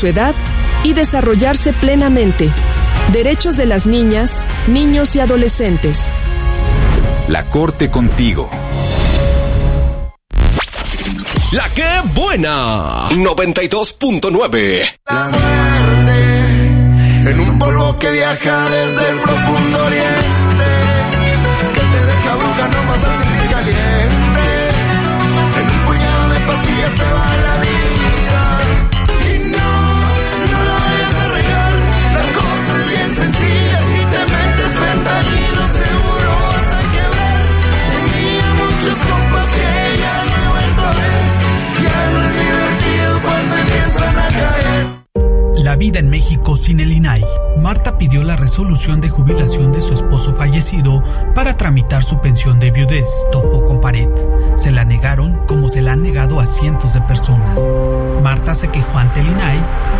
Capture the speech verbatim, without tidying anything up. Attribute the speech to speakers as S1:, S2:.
S1: su edad y desarrollarse plenamente. Derechos de las niñas, niños y adolescentes.
S2: La Corte contigo.
S3: La que buena. noventa y dos punto nueve.
S4: La muerte en un polvo que viaja desde el profundo oriente, que te deja bruja, no vas a sentir caliente. En un puñado de pastillas se va la vida. Y no, no la vayas a regar. La cosa es bien sencilla. Si te metes fentanilo seguro vas a quebrar. Tenía muchos compas que ya no he vuelto a ver. Ya no es divertido cuando empiezan a caer.
S5: La vida en México sin el I N A I. Marta pidió la resolución de jubilación de su esposo fallecido para tramitar su pensión de viudez. Topó con pared. Se la negaron como se la han negado a cientos de personas. Marta se quejó ante el I N A I